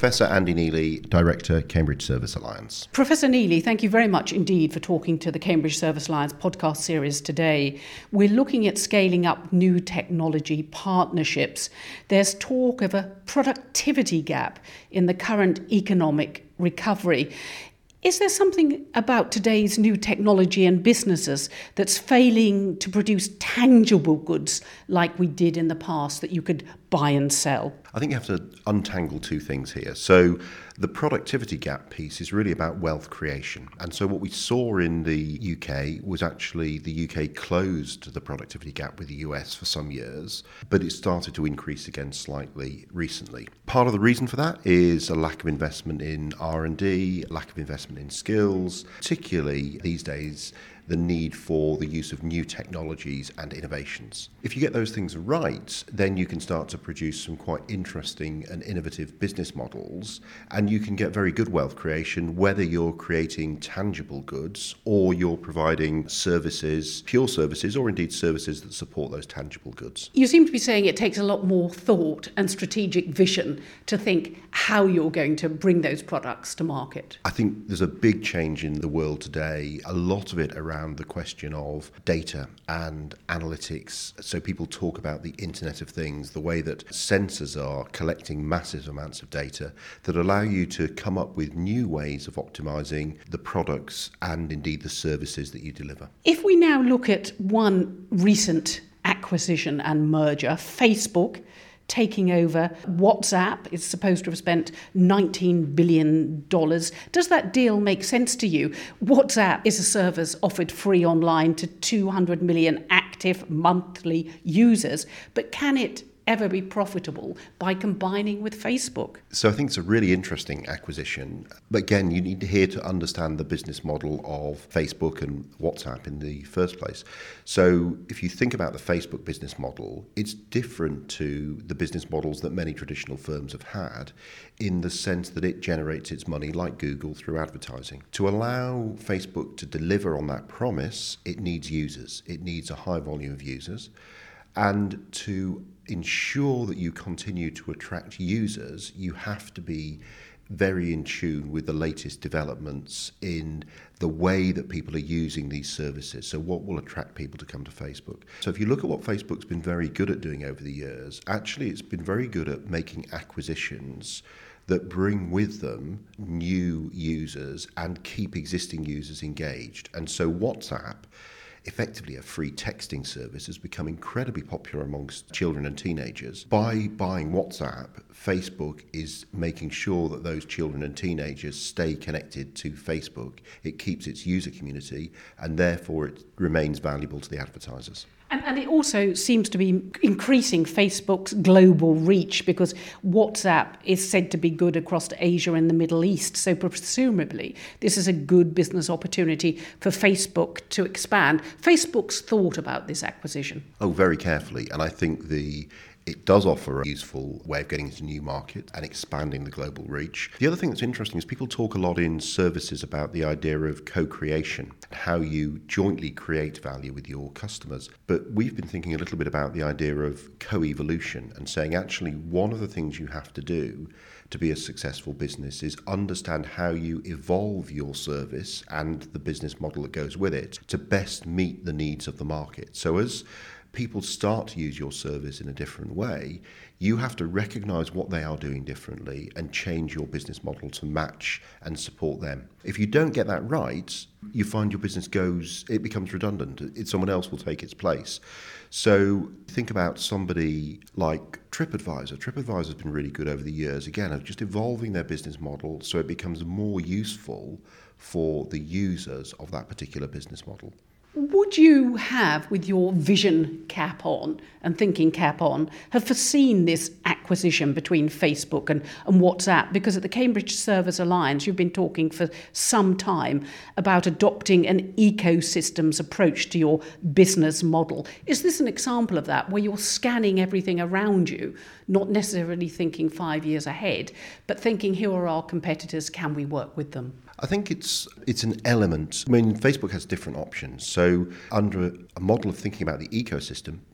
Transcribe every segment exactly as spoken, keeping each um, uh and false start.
Professor Andy Neely, Director, Cambridge Service Alliance. Professor Neely, thank you very much indeed for talking to the Cambridge Service Alliance podcast series today. We're looking at scaling up new technology partnerships. There's talk of a productivity gap in the current economic recovery. Is there something about today's new technology and businesses that's failing to produce tangible goods like we did in the past that you could buy and sell? I think you have to untangle two things here. So the productivity gap piece is really about wealth creation. And so what we saw in the U K was actually the U K closed the productivity gap with the U S for some years, but it started to increase again slightly recently. Part of the reason for that is a lack of investment in R and D, lack of investment in skills, particularly these days the need for the use of new technologies and innovations. If you get those things right, then you can start to produce some quite interesting and innovative business models, and you can get very good wealth creation, whether you're creating tangible goods or you're providing services, pure services, or indeed services that support those tangible goods. You seem to be saying it takes a lot more thought and strategic vision to think how you're going to bring those products to market. I think there's a big change in the world today, a lot of it around around the question of data and analytics. So people talk about the Internet of Things, the way that sensors are collecting massive amounts of data that allow you to come up with new ways of optimizing the products and indeed the services that you deliver. If we now look at one recent acquisition and merger, Facebook taking over WhatsApp, is supposed to have spent nineteen billion dollars. Does that deal make sense to you? WhatsApp is a service offered free online to two hundred million active monthly users, but can it ever be profitable by combining with Facebook? So I think it's a really interesting acquisition. But again, you need here to understand the business model of Facebook and WhatsApp in the first place. So if you think about the Facebook business model, it's different to the business models that many traditional firms have had in the sense that it generates its money, like Google, through advertising. To allow Facebook to deliver on that promise, it needs users. It needs a high volume of users. And to ensure that you continue to attract users, you have to be very in tune with the latest developments in the way that people are using these services. So what will attract people to come to Facebook? So if you look at what Facebook's been very good at doing over the years, actually it's been very good at making acquisitions that bring with them new users and keep existing users engaged. And so WhatsApp, effectively a free texting service, has become incredibly popular amongst children and teenagers. By buying WhatsApp, Facebook is making sure that those children and teenagers stay connected to Facebook. It keeps its user community, and therefore it remains valuable to the advertisers. And, and it also seems to be increasing Facebook's global reach, because WhatsApp is said to be good across Asia and the Middle East. So presumably this is a good business opportunity for Facebook to expand. Facebook's thought about this acquisition. Oh, very carefully. And I think the it does offer a useful way of getting into new markets and expanding the global reach. The other thing that's interesting is people talk a lot in services about the idea of co-creation, how you jointly create value with your customers. But we've been thinking a little bit about the idea of co-evolution and saying actually one of the things you have to do to be a successful business is understand how you evolve your service and the business model that goes with it to best meet the needs of the market. So as people start to use your service in a different way, you have to recognise what they are doing differently and change your business model to match and support them. If you don't get that right, you find your business goes, it becomes redundant. It, someone else will take its place. So think about somebody like TripAdvisor. TripAdvisor has been really good over the years, again, of just evolving their business model so it becomes more useful for the users of that particular business model. Would you have, with your vision cap on and thinking cap on, have foreseen this acquisition between Facebook and, and WhatsApp? Because at the Cambridge Service Alliance, you've been talking for some time about adopting an ecosystems approach to your business model. Is this an example of that, where you're scanning everything around you, not necessarily thinking five years ahead, but thinking, here are our competitors, can we work with them? I think it's it's an element. I mean, Facebook has different options. So under a model of thinking about the ecosystem,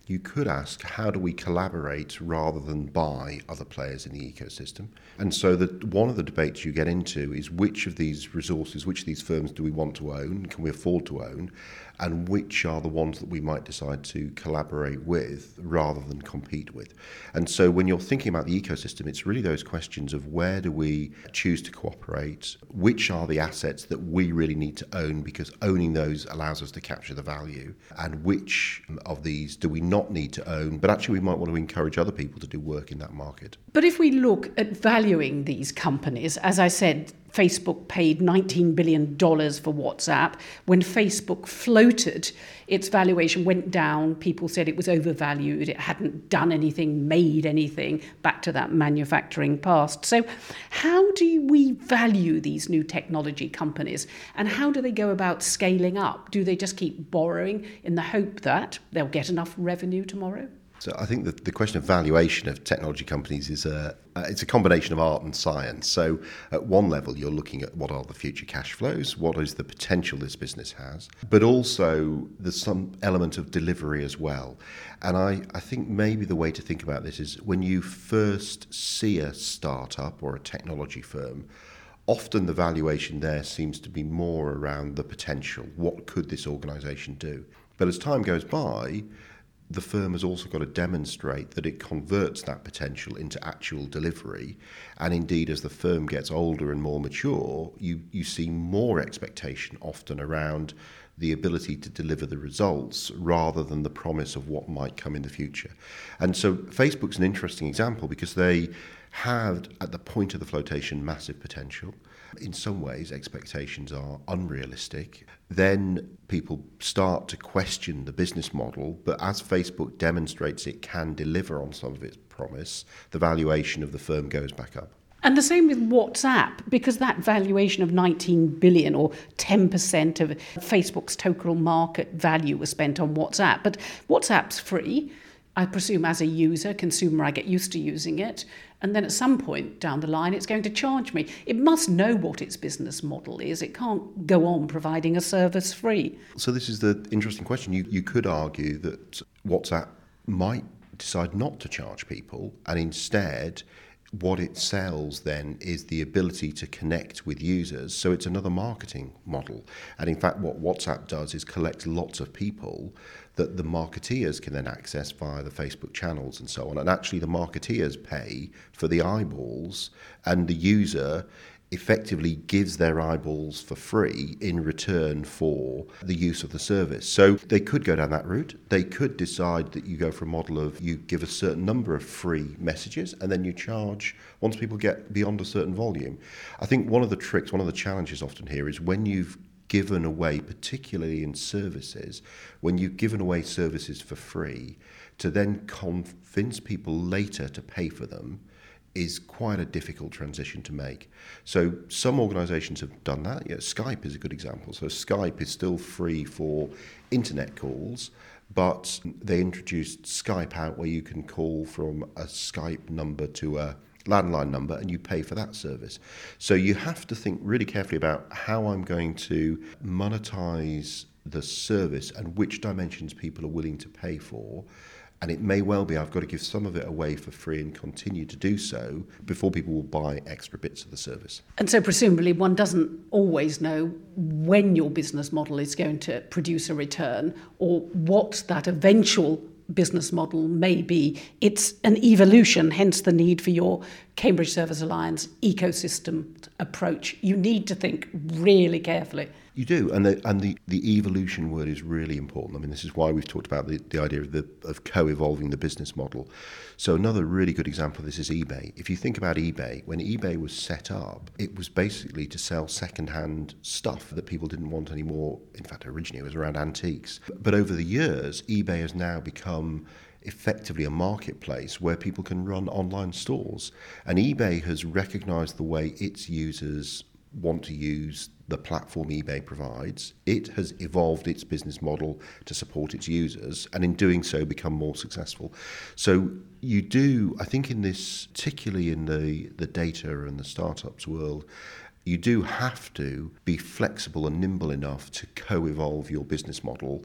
you could ask, how do we collaborate rather than buy other players in the ecosystem? And so the, one of the debates you get into is which of these resources, which of these firms do we want to own, can we afford to own, and which are the ones that we might decide to collaborate with rather than compete with. And so when you're thinking about the ecosystem, it's really those questions of where do we choose to cooperate, which are the assets that we really need to own because owning those allows us to capture the value, and which of these do we not need to own, but actually we might want to encourage other people to do work in that market. But if we look at valuing these companies, as I said, Facebook paid nineteen billion dollars for WhatsApp. When Facebook floated, its valuation went down. People said it was overvalued. It hadn't done anything, made anything, back to that manufacturing past. So how do we value these new technology companies, and how do they go about scaling up? Do they just keep borrowing in the hope that they'll get enough revenue tomorrow? So I think that the question of valuation of technology companies is a uh, it's a combination of art and science. So at one level, you're looking at what are the future cash flows, what is the potential this business has, but also there's some element of delivery as well. And I, I think maybe the way to think about this is when you first see a startup or a technology firm, often the valuation there seems to be more around the potential. What could this organisation do? But as time goes by, the firm has also got to demonstrate that it converts that potential into actual delivery. And indeed, as the firm gets older and more mature, you, you see more expectation often around the ability to deliver the results rather than the promise of what might come in the future. And so Facebook's an interesting example because they had, at the point of the flotation, massive potential. In some ways, expectations are unrealistic. Then people start to question the business model, but as Facebook demonstrates it can deliver on some of its promise, the valuation of the firm goes back up. And the same with WhatsApp, because that valuation of nineteen billion dollars or ten percent of Facebook's total market value was spent on WhatsApp. But WhatsApp's free. I presume as a user, consumer, I get used to using it. And then at some point down the line, it's going to charge me. It must know what its business model is. It can't go on providing a service free. So this is the interesting question. You, you could argue that WhatsApp might decide not to charge people, and instead what it sells then is the ability to connect with users. So it's another marketing model. And in fact, what WhatsApp does is collect lots of people that the marketeers can then access via the Facebook channels and so on. And actually the marketeers pay for the eyeballs, and the user effectively gives their eyeballs for free in return for the use of the service. So they could go down that route. They could decide that you go for a model of you give a certain number of free messages and then you charge once people get beyond a certain volume. I think one of the tricks, one of the challenges often here is when you've given away, particularly in services, when you've given away services for free, to then convince people later to pay for them is quite a difficult transition to make. So some organisations have done that. Yeah, Skype is a good example. So Skype is still free for internet calls, but they introduced Skype out where you can call from a Skype number to a landline number and you pay for that service. So you have to think really carefully about how I'm going to monetize the service and which dimensions people are willing to pay for. And it may well be I've got to give some of it away for free and continue to do so before people will buy extra bits of the service. And so presumably one doesn't always know when your business model is going to produce a return or what that eventual business model may be. It's an evolution, hence the need for your Cambridge Service Alliance ecosystem approach. You need to think really carefully. You do, and the and the, the evolution word is really important. I mean, this is why we've talked about the, the idea of the of co-evolving the business model. So another really good example of this is eBay. If you think about eBay, when eBay was set up, it was basically to sell second-hand stuff that people didn't want anymore. In fact, originally it was around antiques. But over the years, eBay has now become effectively a marketplace where people can run online stores. And eBay has recognized the way its users want to use the platform eBay provides. It has evolved its business model to support its users, and in doing so become more successful. So you do, I think in this, particularly in the, the data and the startups world, you do have to be flexible and nimble enough to co-evolve your business model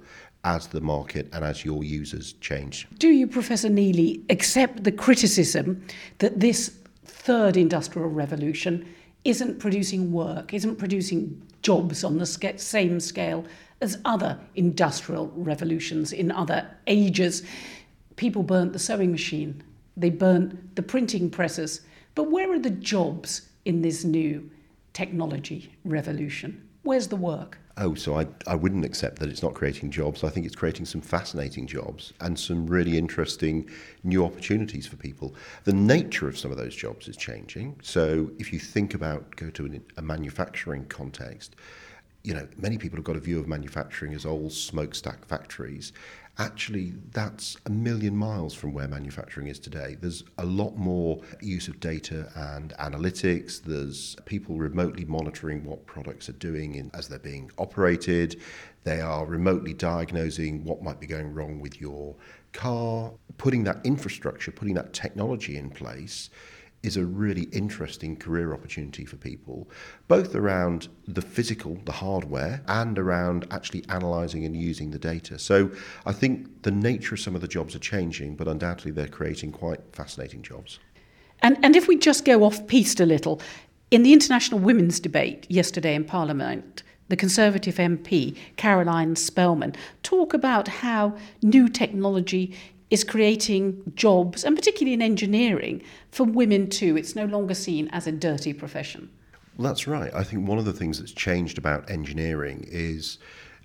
as the market and as your users change. Do you, Professor Neely, accept the criticism that this third industrial revolution isn't producing work, isn't producing jobs on the sca- same scale as other industrial revolutions in other ages? People burnt the sewing machine, they burnt the printing presses, but where are the jobs in this new technology revolution? Where's the work? Oh, so I, I wouldn't accept that it's not creating jobs. I think it's creating some fascinating jobs and some really interesting new opportunities for people. The nature of some of those jobs is changing. So if you think about, go to an, a manufacturing context, you know, many people have got a view of manufacturing as old smokestack factories. Actually, that's a million miles from where manufacturing is today. There's a lot more use of data and analytics. There's people remotely monitoring what products are doing in, as they're being operated. They are remotely diagnosing what might be going wrong with your car. Putting that infrastructure, putting that technology in place is a really interesting career opportunity for people, both around the physical, the hardware, and around actually analysing and using the data. So I think the nature of some of the jobs are changing, but undoubtedly they're creating quite fascinating jobs. And, and if we just go off-piste a little, in the International Women's Debate yesterday in Parliament, the Conservative M P, Caroline Spelman, talk about how new technology is creating jobs, and particularly in engineering, for women too. It's no longer seen as a dirty profession. Well, that's right. I think one of the things that's changed about engineering is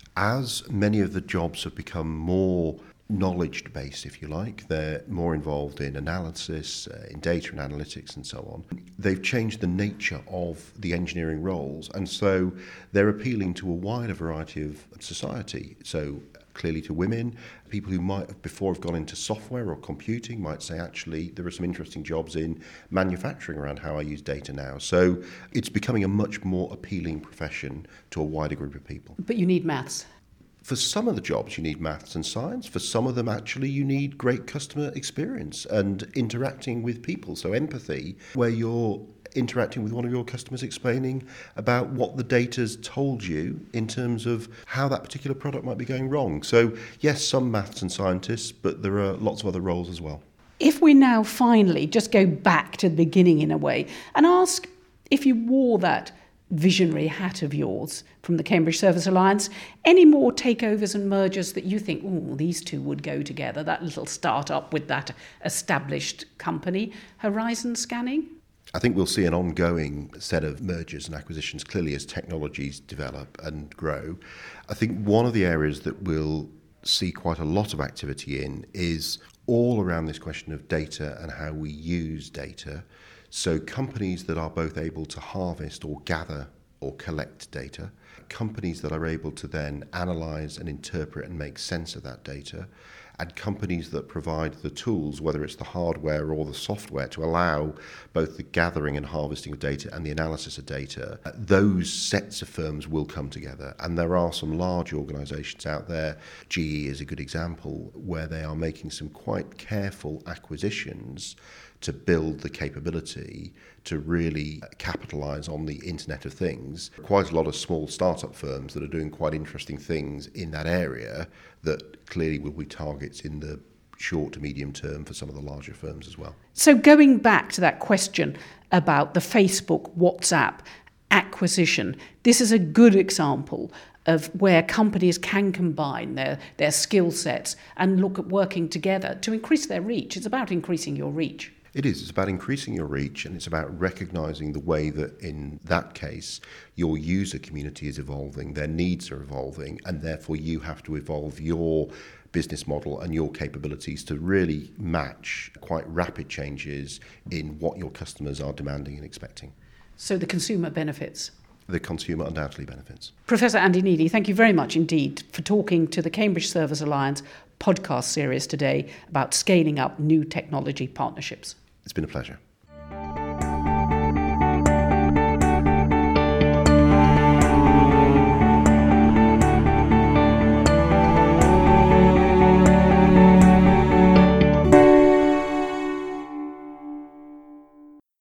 as many of the jobs have become more knowledge-based, if you like, they're more involved in analysis, uh, in data and analytics and so on, they've changed the nature of the engineering roles, and so they're appealing to a wider variety of society. So clearly to women, people who might have before have gone into software or computing might say, actually, there are some interesting jobs in manufacturing around how I use data now. So it's becoming a much more appealing profession to a wider group of people. But you need maths. For some of the jobs, you need maths and science. For some of them, actually, you need great customer experience and interacting with people. So empathy, where you're interacting with one of your customers, explaining about what the data's told you in terms of how that particular product might be going wrong. So yes, some maths and scientists, but there are lots of other roles as well. If we now finally just go back to the beginning in a way and ask if you wore that visionary hat of yours from the Cambridge Service Alliance, any more takeovers and mergers that you think, oh, these two would go together, that little start-up with that established company, Horizon Scanning? I think we'll see an ongoing set of mergers and acquisitions, clearly as technologies develop and grow. I think one of the areas that we'll see quite a lot of activity in is all around this question of data and how we use data. So companies that are both able to harvest or gather or collect data, companies that are able to then analyse and interpret and make sense of that data, and companies that provide the tools, whether it's the hardware or the software, to allow both the gathering and harvesting of data and the analysis of data. Those sets of firms will come together, and there are some large organisations out there. G E is a good example, where they are making some quite careful acquisitions to build the capability to really capitalise on the Internet of Things. Quite a lot of small startup firms that are doing quite interesting things in that area that clearly will be targets in the short to medium term for some of the larger firms as well. So going back to that question about the Facebook, WhatsApp acquisition, this is a good example of where companies can combine their, their skill sets and look at working together to increase their reach. It's about increasing your reach. It is. It's about increasing your reach, and it's about recognising the way that, in that case, your user community is evolving, their needs are evolving, and therefore you have to evolve your business model and your capabilities to really match quite rapid changes in what your customers are demanding and expecting. So the consumer benefits. The consumer undoubtedly benefits. Professor Andy Neely, thank you very much indeed for talking to the Cambridge Service Alliance podcast series today about scaling up new technology partnerships. It's been a pleasure.